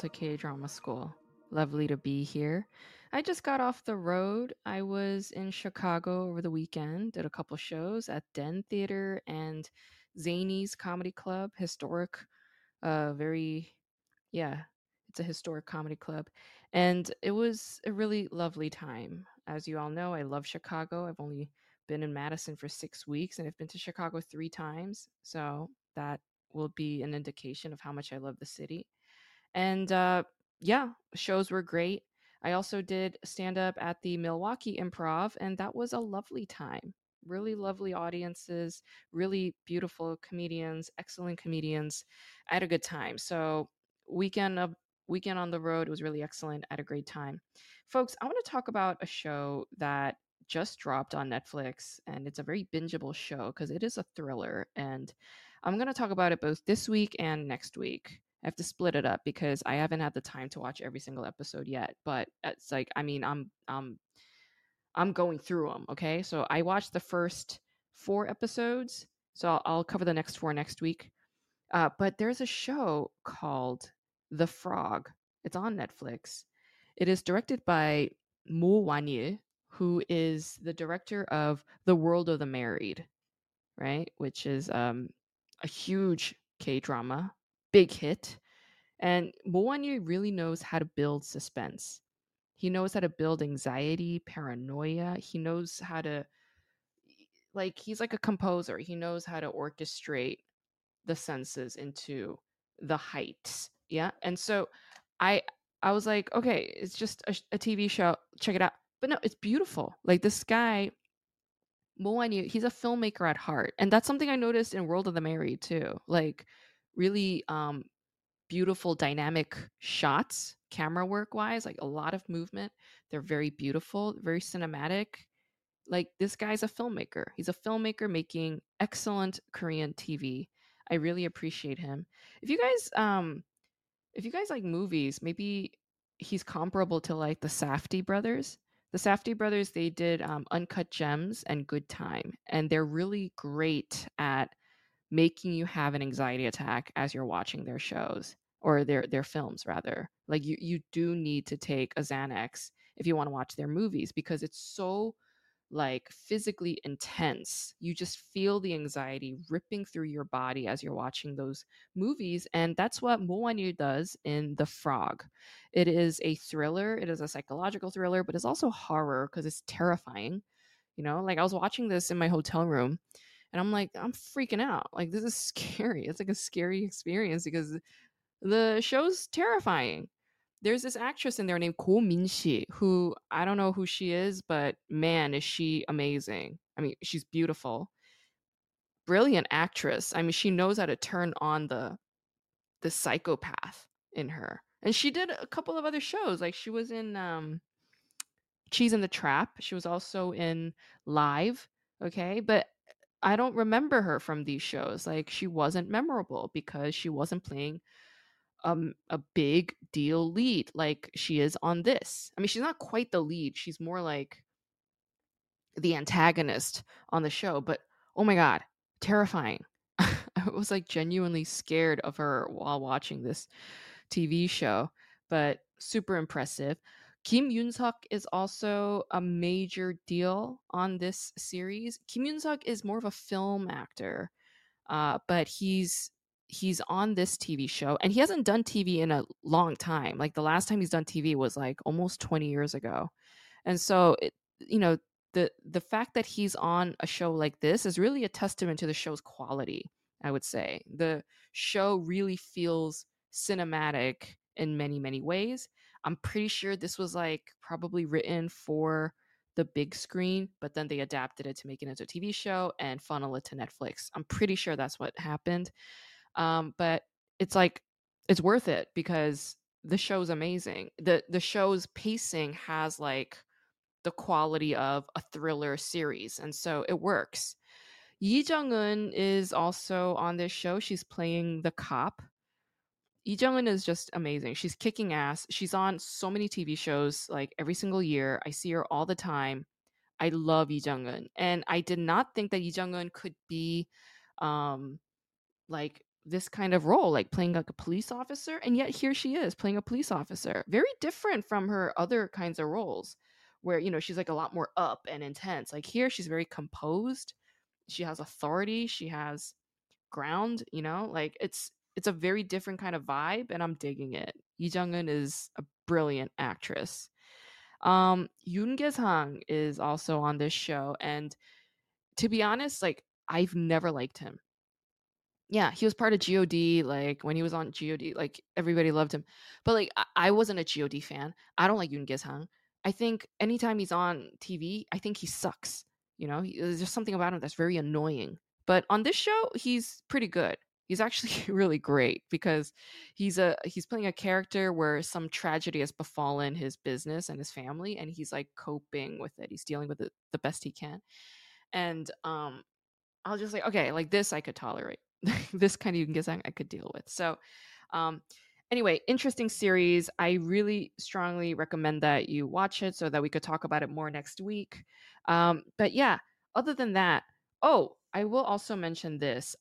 K-drama school. Lovely to be here. I just got off the road. I was in Chicago over the weekend, did a couple shows at Den Theater and Zany's Comedy Club, historic, very, yeah, it's a historic comedy club. And it was a really lovely time. As you all know, I love Chicago. I've only been in Madison for 6 weeks and I've been to Chicago 3 times. So that will be an indication of how much I love the city. And yeah, shows were great. I also did stand up at the Milwaukee Improv, and that was a lovely time. Really lovely audiences, really beautiful comedians, excellent comedians. I had a good time. So weekend of weekend on the road was really excellent. I had a great time. Folks, I want to talk about a show that just dropped on Netflix, and it's a very bingeable show because it is a thriller. And I'm going to talk about it both this week and next week. I have to split it up because I haven't had the time to watch every single episode yet. But it's like, I mean, I'm going through them. Okay, so I watched the first 4 episodes, so I'll cover the next 4 next week. But there's a show called The Frog. It's on Netflix. It is directed by Mo Wan-il, who is the director of The World of the Married, right? Which is a huge K drama, big hit. And Mo Wan-il really knows how to build suspense. He knows how to build anxiety, paranoia. He knows how to, like, he's like a composer. He knows how to orchestrate the senses into the heights. Yeah. And so I I was like, okay, it's just a TV show. Check it out. But no, it's beautiful. Like this guy, Mo Wan-yu, he's a filmmaker at heart. And that's something I noticed in World of the Married too. Like really beautiful dynamic shots, camera work wise, like a lot of movement. They're very beautiful, very cinematic. Like this guy's a filmmaker. He's a filmmaker making excellent Korean TV. I really appreciate him. If you guys if you guys like movies, maybe he's comparable to like the Safdie brothers. The Safdie brothers, they did Uncut Gems and Good Time, and they're really great at making you have an anxiety attack as you're watching their shows or their films rather. Like you do need to take a Xanax if you want to watch their movies because it's so like physically intense. You just feel the anxiety ripping through your body as you're watching those movies. And that's what Mo Wan-yu does in The Frog. It is a thriller, it is a psychological thriller, but it's also horror because it's terrifying. You know, like I was watching this in my hotel room and I'm like, I'm freaking out. Like, this is scary. It's like a scary experience because the show's terrifying. There's this actress in there named Ko Min-shi, who I don't know who she is, but man, is she amazing. I mean, she's beautiful. Brilliant actress. I mean, she knows how to turn on the psychopath in her. And she did a couple of other shows. Like she was in Cheese in the Trap. She was also in Live, okay? But I don't remember her from these shows. Like she wasn't memorable because she wasn't playing a big deal lead like she is on this. I mean, she's not quite the lead. She's more like the antagonist on the show, but oh my god, terrifying. I was like genuinely scared of her while watching this TV show, but super impressive. Kim Yoon-suk is also a major deal on this series. Kim Yoon-suk is more of a film actor, but he's on this TV show, and he hasn't done TV in a long time. Like the last time he's done TV was like almost 20 years ago, and so you know the fact that he's on a show like this is really a testament to the show's quality. I would say the show really feels cinematic in many ways. I'm pretty sure this was like probably written for the big screen, but then they adapted it to make it into a TV show and funnel it to Netflix. I'm pretty sure that's what happened. But it's like it's worth it because the show's amazing. The show's pacing has like the quality of a thriller series, and so it works. Yi Jung-eun is also on this show. She's playing the cop. Lee Jung-eun is just amazing. She's kicking ass. She's on so many TV shows like every single year. I see her all the time. I love Lee Jung-eun. And I did not think that Lee Jung-eun could be um like this kind of role, like playing like a police officer, and yet here she is playing a police officer. Very different from her other kinds of roles where, she's like a lot more up and intense. Like here she's very composed. She has authority, she has ground, like it's a very different kind of vibe and I'm digging it. Lee Jung-eun is a brilliant actress. Yoon Ge-sang is also on this show, and to be honest, like I've never liked him. Yeah, he was part of God. Like when he was on God, like everybody loved him. But like I wasn't a God fan. I don't like Yoon Ge-sang. I think anytime he's on TV, I think he sucks. There's just something about him that's very annoying. But on this show, he's pretty good. He's actually really great because he's playing a character where some tragedy has befallen his business and his family, and he's like coping with it. He's dealing with it the best he can. And I'll just say, okay, like this I could tolerate. This kind of Yugen I could deal with. So, um, anyway, interesting series. I really strongly recommend that you watch it so that we could talk about it more next week. But yeah, other than that, oh, I will also mention this.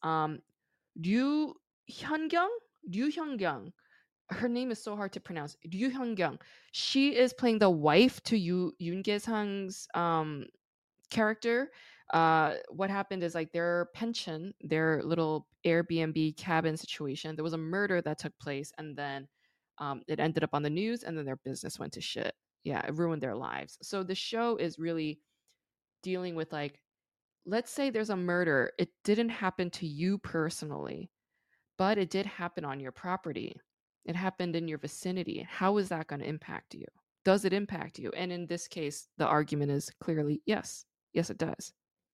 Ryu Hyungyung, Ryu Hyungyung. Her name is so hard to pronounce. Ryu Hyungyung. She is playing the wife to Yoon Ge-sang's character. What happened is like their pension, their little Airbnb cabin situation, there was a murder that took place, and then it ended up on the news, and then their business went to shit. Yeah, it ruined their lives. So the show is really dealing with like, let's say there's a murder. It didn't happen to you personally, but it did happen on your property. It happened in your vicinity. How is that going to impact you? Does it impact you? And in this case, the argument is clearly yes. Yes, it does.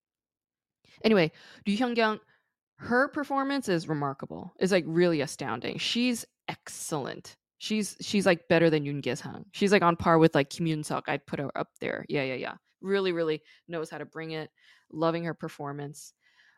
Anyway, Ryu Hyungyang, her performance is remarkable. It's like really astounding. She's excellent. She's like better than Yoon Ge-sang. She's like on par with like Kim Yoon-suk. I'd put her up there. Yeah, yeah, yeah. Really, really knows how to bring it. Loving her performance.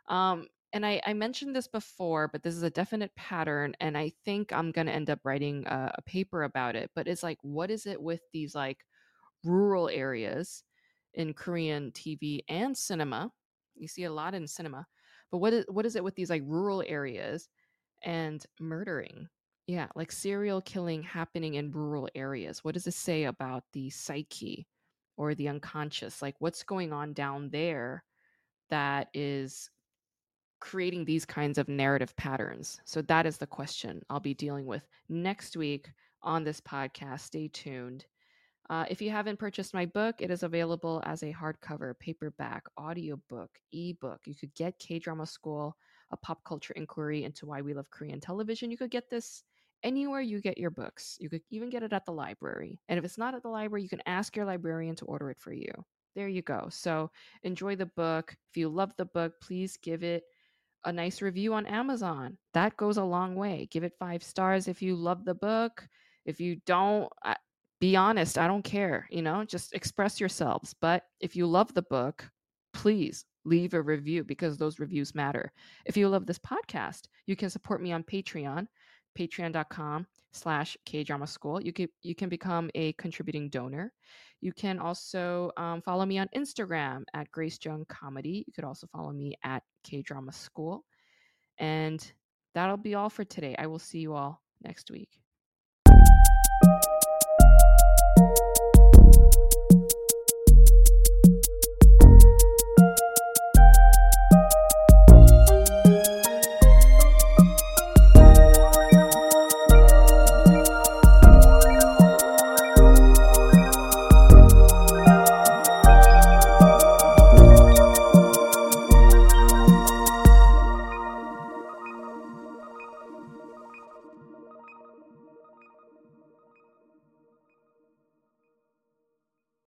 And I mentioned this before, but this is a definite pattern, and I think I'm gonna end up writing a paper about it. But it's like, what is it with these like rural areas in Korean TV and cinema? You see a lot in cinema, but what is it with these like rural areas and murdering? Yeah, like serial killing happening in rural areas. What does it say about the psyche or the unconscious? Like what's going on down there that is creating these kinds of narrative patterns? So that is the question I'll be dealing with next week on this podcast. Stay tuned. If you haven't purchased my book, it is available as a hardcover, paperback, audiobook, ebook. You could get K Drama School, a pop culture inquiry into why we love Korean television. You could get this anywhere you get your books. You could even get it at the library. And if it's not at the library, you can ask your librarian to order it for you. There you go. So enjoy the book. If you love the book, please give it a nice review on Amazon. That goes a long way. Give it 5 stars if you love the book. If you don't, be honest. I don't care. Just express yourselves. But if you love the book, please leave a review because those reviews matter. If you love this podcast, you can support me on Patreon, patreon.com/kdrama school. You can become a contributing donor. You can also follow me on Instagram at Grace Jung Comedy. You could also follow me at K Drama School. And that'll be all for today. I will see you all next week.